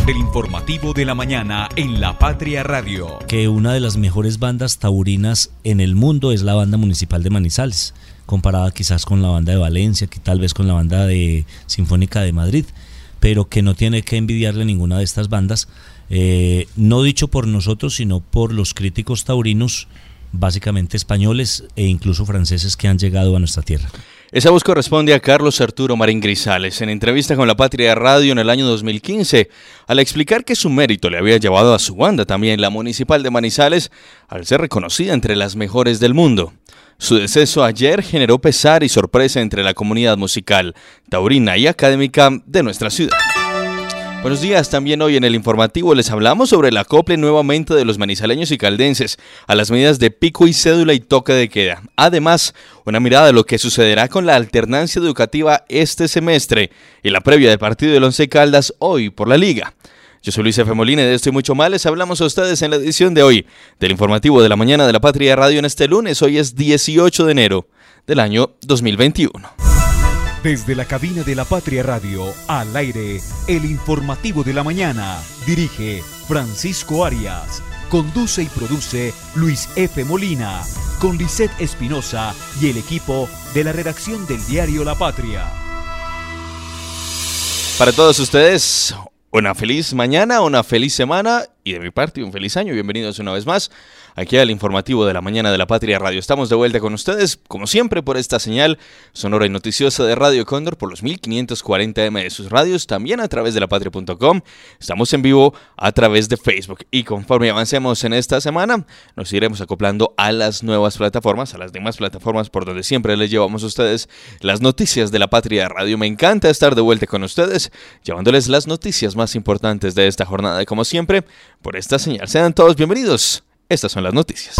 del informativo de la mañana en La Patria Radio. Que una de las mejores bandas taurinas en el mundo es la Banda Municipal de Manizales, comparada quizás con la banda de Valencia, que tal vez con la banda de Sinfónica de Madrid, pero que no tiene que envidiarle ninguna de estas bandas, no dicho por nosotros, sino por los críticos taurinos, básicamente españoles e incluso franceses que han llegado a nuestra tierra. Esa voz corresponde a Carlos Arturo Marín Grisales, en entrevista con La Patria Radio en el año 2015, al explicar que su mérito le había llevado a su banda, también la Municipal de Manizales, al ser reconocida entre las mejores del mundo. Su deceso ayer generó pesar y sorpresa entre la comunidad musical, taurina y académica de nuestra ciudad. Buenos días, también hoy en el informativo les hablamos sobre el acople nuevamente de los manizaleños y caldenses a las medidas de pico y cédula y toque de queda. Además, una mirada a lo que sucederá con la alternancia educativa este semestre y la previa del partido del Once Caldas hoy por la Liga. Yo soy Luis F. Molina y de esto y mucho más les hablamos a ustedes en la edición de hoy del informativo de la mañana de La Patria Radio en este lunes. Hoy es 18 de enero del año 2021. Desde la cabina de La Patria Radio, al aire, el informativo de la mañana. Dirige Francisco Arias. Conduce y produce Luis F. Molina, con Lisette Espinosa y el equipo de la redacción del diario La Patria. Para todos ustedes, una feliz mañana, una feliz semana y de mi parte un feliz año. Bienvenidos una vez más aquí al informativo de la mañana de La Patria Radio. Estamos de vuelta con ustedes, como siempre, por esta señal sonora y noticiosa de Radio Cóndor por los 1540M de sus radios, también a través de lapatria.com. Estamos en vivo a través de Facebook y conforme avancemos en esta semana, nos iremos acoplando a las nuevas plataformas, a las demás plataformas por donde siempre les llevamos a ustedes las noticias de La Patria Radio. Me encanta estar de vuelta con ustedes, llevándoles las noticias más importantes de esta jornada, como siempre, por esta señal. Sean todos bienvenidos. Estas son las noticias.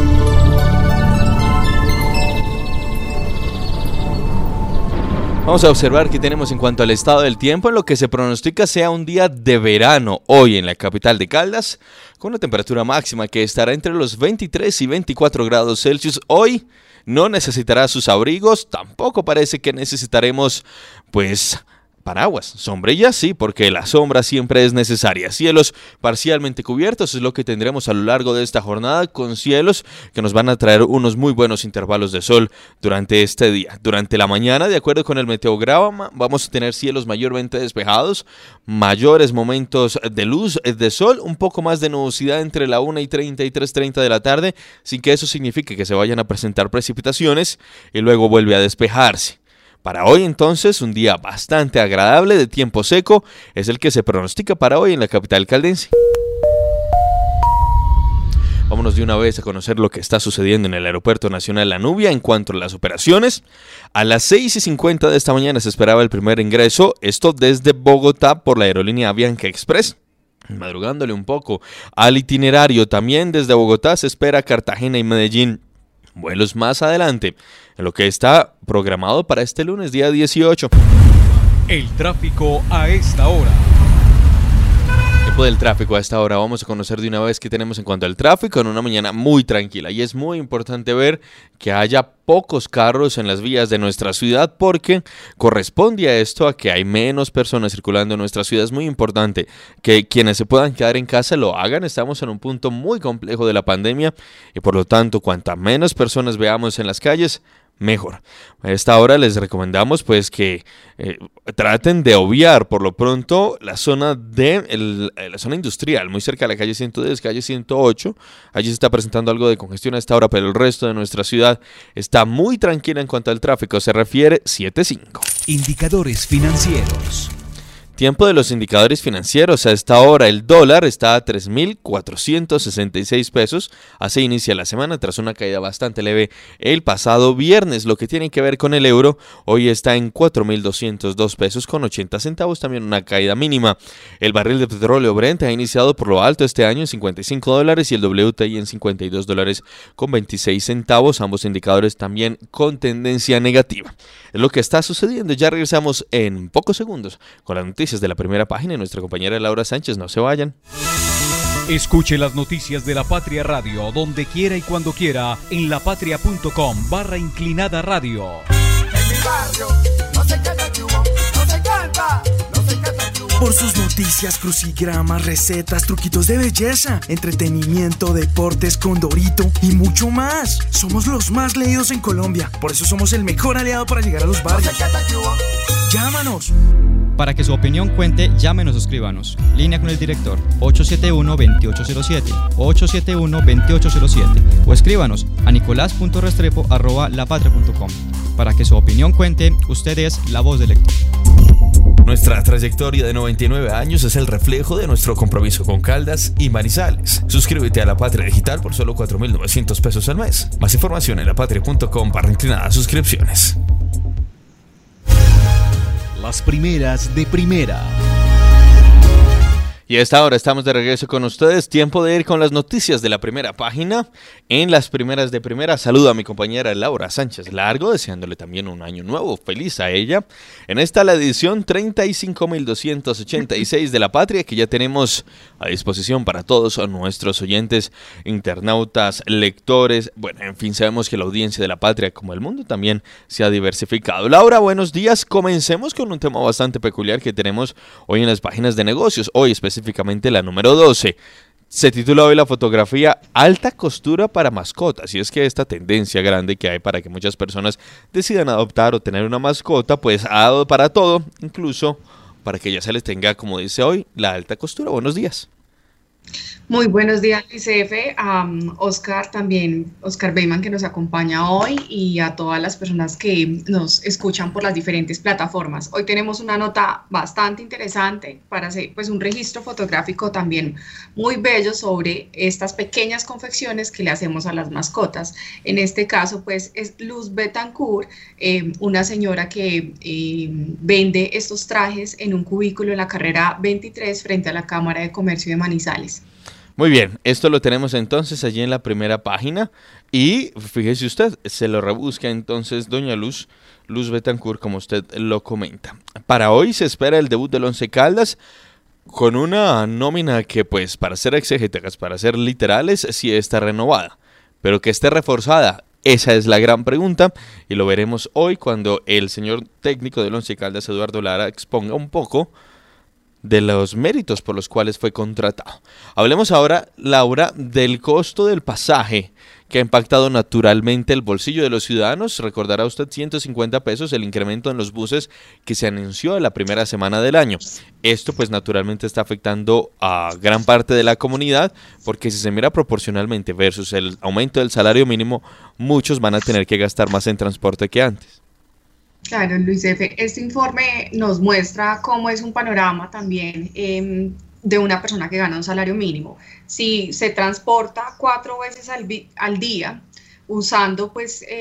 Vamos a observar qué tenemos en cuanto al estado del tiempo, en lo que se pronostica sea un día de verano hoy en la capital de Caldas, con una temperatura máxima que estará entre los 23 y 24 grados Celsius. Hoy no necesitará sus abrigos, tampoco parece que necesitaremos, paraguas, sombrillas sí, porque la sombra siempre es necesaria. Cielos parcialmente cubiertos es lo que tendremos a lo largo de esta jornada, con cielos que nos van a traer unos muy buenos intervalos de sol durante este día. Durante la mañana, de acuerdo con el meteograma, vamos a tener cielos mayormente despejados, mayores momentos de luz de sol, un poco más de nubosidad entre la 1:30 y 3:30 de la tarde, sin que eso signifique que se vayan a presentar precipitaciones y luego vuelve a despejarse. Para hoy entonces un día bastante agradable de tiempo seco es el que se pronostica para hoy en la capital caldense. Vámonos de una vez a conocer lo que está sucediendo en el Aeropuerto Nacional La Nubia en cuanto a las operaciones. A las 6:50 de esta mañana se esperaba el primer ingreso, esto desde Bogotá por la aerolínea Avianca Express. Madrugándole un poco al itinerario, también desde Bogotá se espera Cartagena y Medellín. Vuelos más adelante, en lo que está programado para este lunes, día 18. El tráfico a esta hora. Tiempo del tráfico a esta hora. Vamos a conocer de una vez qué tenemos en cuanto al tráfico en una mañana muy tranquila. Y es muy importante ver que haya pocos carros en las vías de nuestra ciudad, porque corresponde a esto a que hay menos personas circulando en nuestra ciudad. Es muy importante que quienes se puedan quedar en casa lo hagan. Estamos en un punto muy complejo de la pandemia y por lo tanto, cuanta menos personas veamos en las calles, mejor. A esta hora les recomendamos que traten de obviar por lo pronto la zona la zona industrial, muy cerca de la calle 110, calle 108. Allí se está presentando algo de congestión a esta hora, pero el resto de nuestra ciudad está muy tranquila en cuanto al tráfico se refiere. 7:05. Indicadores financieros. Tiempo de los indicadores financieros. A esta hora el dólar está a 3.466 pesos. Así inicia la semana tras una caída bastante leve el pasado viernes. Lo que tiene que ver con el euro, hoy está en 4.202 pesos con 80 centavos, también una caída mínima. El barril de petróleo Brent ha iniciado por lo alto este año en $55 y el WTI en $52 con 26 centavos. Ambos indicadores también con tendencia negativa. Es lo que está sucediendo. Ya regresamos en pocos segundos con las noticias de la primera página y nuestra compañera Laura Sánchez. No se vayan. Escuche las noticias de La Patria Radio donde quiera y cuando quiera en lapatria.com/inclinada radio. En mi barrio no se canta chubo, no se canta, no se canta chubo. Por sus noticias Noticias, crucigramas, recetas, truquitos de belleza, entretenimiento, deportes, Condorito y mucho más. Somos los más leídos en Colombia. Por eso somos el mejor aliado para llegar a los barrios. ¡Llámanos! Para que su opinión cuente, llámenos o escríbanos. Línea con el director 871-2807, 871-2807 o escríbanos a nicolás.restrepo@lapatria.com. Para que su opinión cuente, usted es la voz del lector. Nuestra trayectoria de 99 años es el reflejo de nuestro compromiso con Caldas y Manizales. Suscríbete a La Patria Digital por solo 4.900 pesos al mes. Más información en lapatria.com/suscripciones. Las primeras de primera. Y a esta hora estamos de regreso con ustedes. Tiempo de ir con las noticias de la primera página. En las primeras de primera, saludo a mi compañera Laura Sánchez Largo, deseándole también un año nuevo feliz a ella. En esta la edición 35.286 de La Patria, que ya tenemos a disposición para todos nuestros oyentes, internautas, lectores. Bueno, en fin, sabemos que la audiencia de La Patria, como el mundo, también se ha diversificado. Laura, buenos días. Comencemos con un tema bastante peculiar que tenemos hoy en las páginas de negocios. Hoy específicamente la número 12. Se titula hoy la fotografía Alta costura para mascotas. Y es que esta tendencia grande que hay para que muchas personas decidan adoptar o tener una mascota, pues ha dado para todo, incluso para que ya se les tenga, como dice hoy, la alta costura. Buenos días. Muy buenos días, Luis F., Oscar también, Oscar Beyman, que nos acompaña hoy, y a todas las personas que nos escuchan por las diferentes plataformas. Hoy tenemos una nota bastante interesante para hacer pues un registro fotográfico también muy bello sobre estas pequeñas confecciones que le hacemos a las mascotas. En este caso pues es Luz Betancourt, una señora que vende estos trajes en un cubículo en la carrera 23 frente a la Cámara de Comercio de Manizales. Muy bien, esto lo tenemos entonces allí en la primera página y fíjese usted, se lo rebusca entonces doña Luz Betancourt, como usted lo comenta. Para hoy se espera el debut del Once Caldas con una nómina que pues para ser exegéticas, para ser literales, sí está renovada, pero que esté reforzada. Esa es la gran pregunta y lo veremos hoy cuando el señor técnico del Once Caldas, Eduardo Lara, exponga un poco de los méritos por los cuales fue contratado. Hablemos ahora, Laura, del costo del pasaje que ha impactado naturalmente el bolsillo de los ciudadanos. Recordará usted 150 pesos el incremento en los buses que se anunció en la primera semana del año. Esto pues naturalmente está afectando a gran parte de la comunidad porque si se mira proporcionalmente versus el aumento del salario mínimo, muchos van a tener que gastar más en transporte que antes. Claro, Luis F., este informe nos muestra cómo es un panorama también de una persona que gana un salario mínimo. Si se transporta 4 veces al día, usando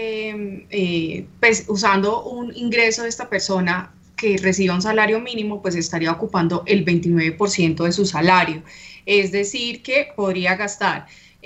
usando un ingreso de esta persona que reciba un salario mínimo, pues estaría ocupando el 29% de su salario. Es decir, que podría gastar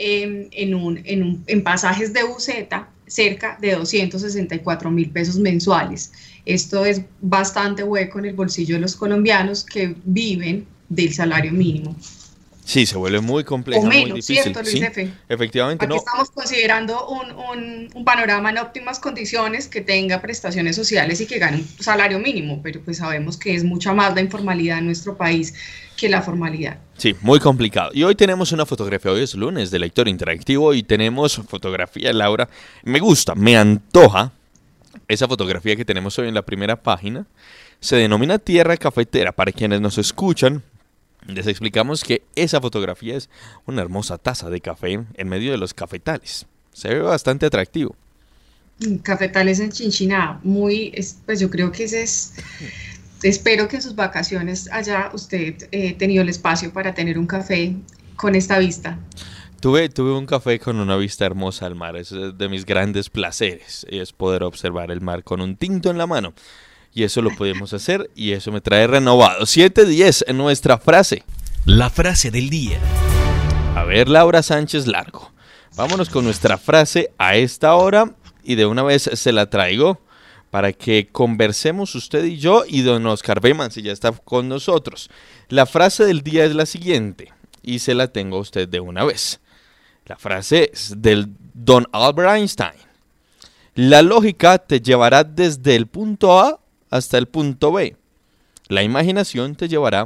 en pasajes de buseta cerca de 264.000 pesos mensuales. Esto es bastante hueco en el bolsillo de los colombianos que viven del salario mínimo. Sí, se vuelve muy complejo, muy difícil. ¿Cierto, Luis F.? Sí, efectivamente. Aquí estamos considerando un panorama en óptimas condiciones, que tenga prestaciones sociales y que gane un salario mínimo, pero pues sabemos que es mucha más la informalidad en nuestro país que la formalidad. Sí, muy complicado. Y hoy tenemos una fotografía, hoy es lunes de Lector Interactivo y tenemos fotografía, Laura. Me gusta, me antoja esa fotografía que tenemos hoy en la primera página. Se denomina Tierra Cafetera. Para quienes nos escuchan, les explicamos que esa fotografía es una hermosa taza de café en medio de los cafetales. Se ve bastante atractivo. Cafetales en Chinchiná, pues yo creo que ese es... Espero que en sus vacaciones haya usted tenido el espacio para tener un café con esta vista. Tuve un café con una vista hermosa al mar. Es de mis grandes placeres, es poder observar el mar con un tinto en la mano. Y eso lo podemos hacer y eso me trae renovado. 7:10 en nuestra frase. La frase del día. A ver, Laura Sánchez Largo. Vámonos con nuestra frase a esta hora y de una vez se la traigo para que conversemos usted y yo y don Oscar Beyman, si ya está con nosotros. La frase del día es la siguiente y se la tengo a usted de una vez. La frase es del don Albert Einstein. La lógica te llevará desde el punto A hasta el punto B. La imaginación te llevará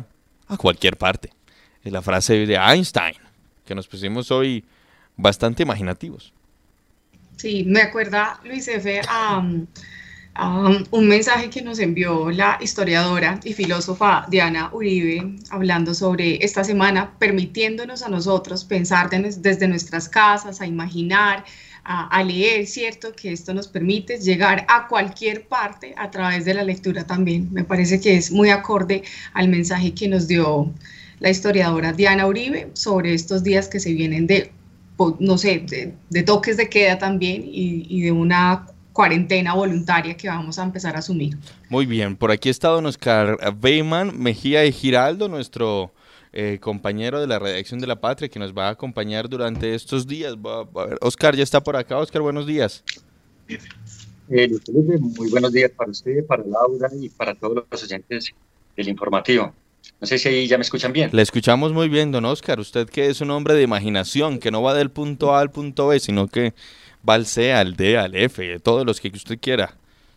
a cualquier parte. Es la frase de Einstein, que nos pusimos hoy bastante imaginativos. Sí, me acuerda, Luis F., a un mensaje que nos envió la historiadora y filósofa Diana Uribe, hablando sobre esta semana, permitiéndonos a nosotros pensar desde nuestras casas, a imaginar, a leer, ¿cierto? Que esto nos permite llegar a cualquier parte a través de la lectura también. Me parece que es muy acorde al mensaje que nos dio la historiadora Diana Uribe sobre estos días que se vienen de toques de queda también y de una cuarentena voluntaria que vamos a empezar a asumir. Muy bien, por aquí está don Oscar Beyman Mejía y Giraldo, nuestro compañero de la redacción de La Patria, que nos va a acompañar durante estos días. A ver, Oscar ya está por acá. Oscar, buenos días. Muy buenos días para usted, para Laura y para todos los oyentes del informativo. No sé si ahí ya me escuchan bien. Le escuchamos muy bien, don Oscar. Usted que es un hombre de imaginación, que no va del punto A al punto B, sino que va al C, al D, al F, de todos los que usted quiera.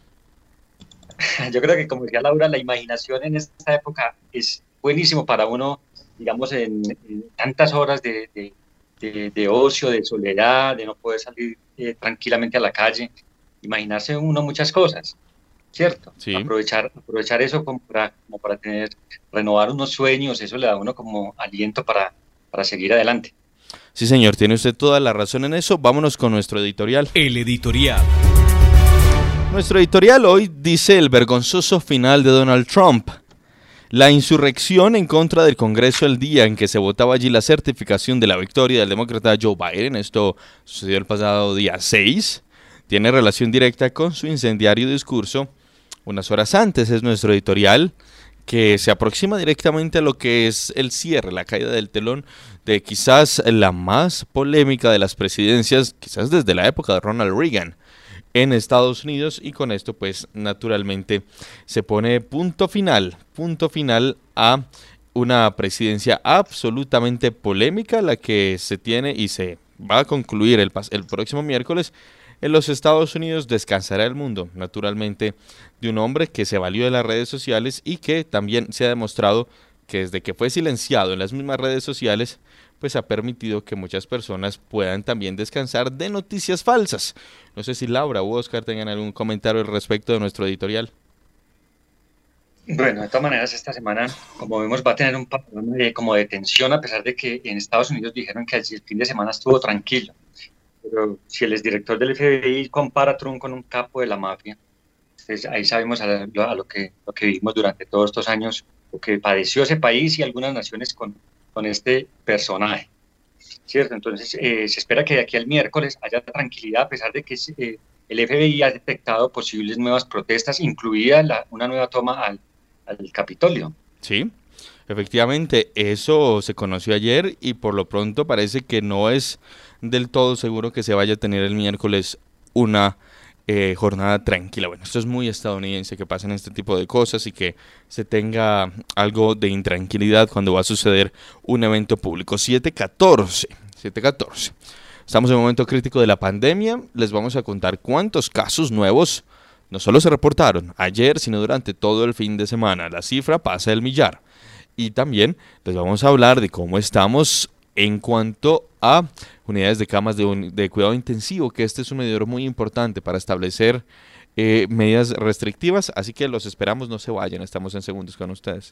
Yo creo que, como decía Laura, la imaginación en esta época es buenísimo para uno, digamos, en tantas horas de ocio, de soledad, de no poder salir tranquilamente a la calle. Imaginarse uno muchas cosas, ¿cierto? Sí. Aprovechar eso como para renovar unos sueños, eso le da a uno como aliento para seguir adelante. Sí, señor, tiene usted toda la razón en eso. Vámonos con nuestro editorial. El editorial. Nuestro editorial hoy dice el vergonzoso final de Donald Trump. La insurrección en contra del Congreso el día en que se votaba allí la certificación de la victoria del demócrata Joe Biden, esto sucedió el pasado día 6, tiene relación directa con su incendiario discurso unas horas antes. Es nuestro editorial que se aproxima directamente a lo que es el cierre, la caída del telón de quizás la más polémica de las presidencias, quizás desde la época de Ronald Reagan en Estados Unidos, y con esto pues naturalmente se pone punto final a una presidencia absolutamente polémica, la que se tiene y se va a concluir el próximo miércoles. En los Estados Unidos descansará el mundo, naturalmente, de un hombre que se valió de las redes sociales y que también se ha demostrado que desde que fue silenciado en las mismas redes sociales, pues ha permitido que muchas personas puedan también descansar de noticias falsas. No sé si Laura o Oscar tengan algún comentario al respecto de nuestro editorial. Bueno, de todas maneras, esta semana, como vemos, va a tener un patrón como de tensión, a pesar de que en Estados Unidos dijeron que el fin de semana estuvo tranquilo. Pero si el exdirector del FBI compara a Trump con un capo de la mafia, entonces ahí sabemos a lo que vivimos durante todos estos años, lo que padeció ese país y algunas naciones con este personaje, ¿cierto? Entonces se espera que de aquí al miércoles haya tranquilidad, a pesar de que el FBI ha detectado posibles nuevas protestas, incluida una nueva toma al Capitolio. Sí, efectivamente, eso se conoció ayer y por lo pronto parece que no es del todo seguro que se vaya a tener el miércoles una jornada tranquila. Bueno, esto es muy estadounidense, que pasen este tipo de cosas y que se tenga algo de intranquilidad cuando va a suceder un evento público. 7:14. Estamos en un momento crítico de la pandemia. Les vamos a contar cuántos casos nuevos no solo se reportaron ayer, sino durante todo el fin de semana. La cifra pasa el millar. Y también les vamos a hablar de cómo estamos en cuanto a unidades de camas de cuidado intensivo, que este es un medidor muy importante para establecer medidas restrictivas, así que los esperamos, no se vayan, estamos en segundos con ustedes.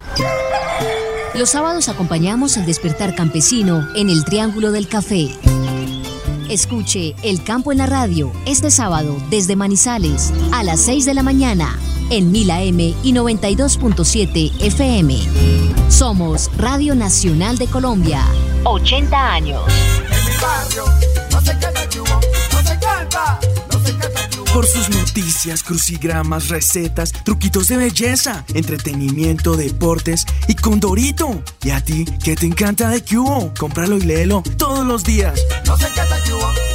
Los sábados acompañamos el despertar campesino en el Triángulo del Café. Escuche El Campo en la Radio este sábado desde Manizales a las 6 de la mañana en 1000 AM y 92.7 FM. Somos Radio Nacional de Colombia. 80 años. En mi barrio no se canta yugo, no se canta, no se canta yugo. Por sus noticias, crucigramas, recetas, truquitos de belleza, entretenimiento, deportes y Condorito. ¿Y a ti qué te encanta de Cubo? Cómpralo y léelo todos los días. No se canta yugo.